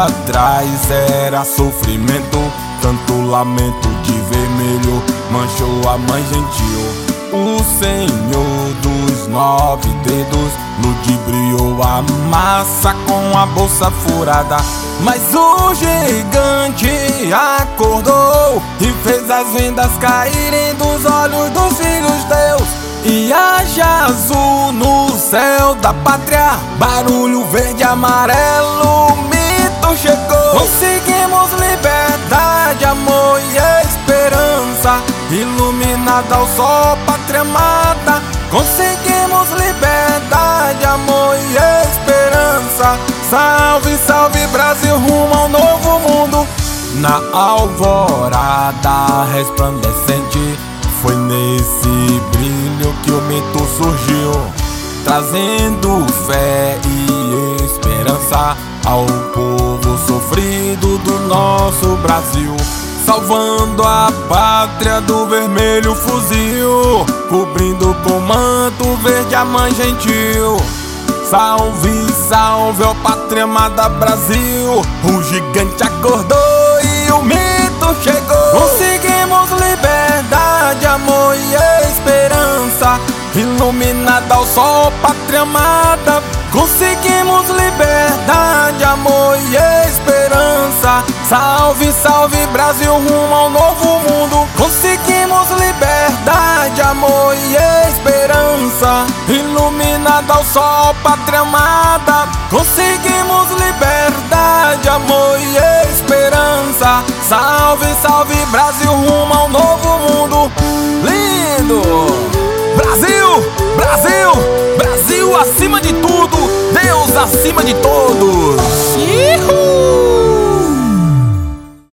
atrás era sofrimento, tanto lamento de vermelho manchou a mãe gentil. O Senhor dos 9 dedos ludibriou a massa com a bolsa furada, mas o gigante acordou e fez as vendas caírem dos olhos dos filhos teus. E haja azul no céu da pátria, barulho verde e amarelo, o mito chegou. Conseguimos liberdade, amor e esperança, iluminada ao sol, pátria amada. Conseguimos liberdade, amor e esperança. Salve, salve Brasil, rumo ao novo mundo. Na alvorada resplandecente, foi nesse brilho que o mito surgiu, trazendo fé e esperança ao povo sofrido do nosso Brasil, salvando a pátria do vermelho fuzil, cobrindo com manto verde a mãe gentil. Salve, salve, ó pátria amada Brasil, o gigante acordou e o mito chegou. Conseguimos liberdade, amor e esperança, iluminada ao sol, pátria amada. Conseguimos liberdade, amor e esperança. Salve, salve Brasil, rumo ao novo mundo. Conseguimos liberdade, amor e esperança, iluminada ao sol, pátria amada. Conseguimos liberdade, amor e esperança. Salve, salve Brasil, rumo ao novo mundo. Lindo! Brasil, Brasil, Brasil acima de tudo, Deus acima de todos.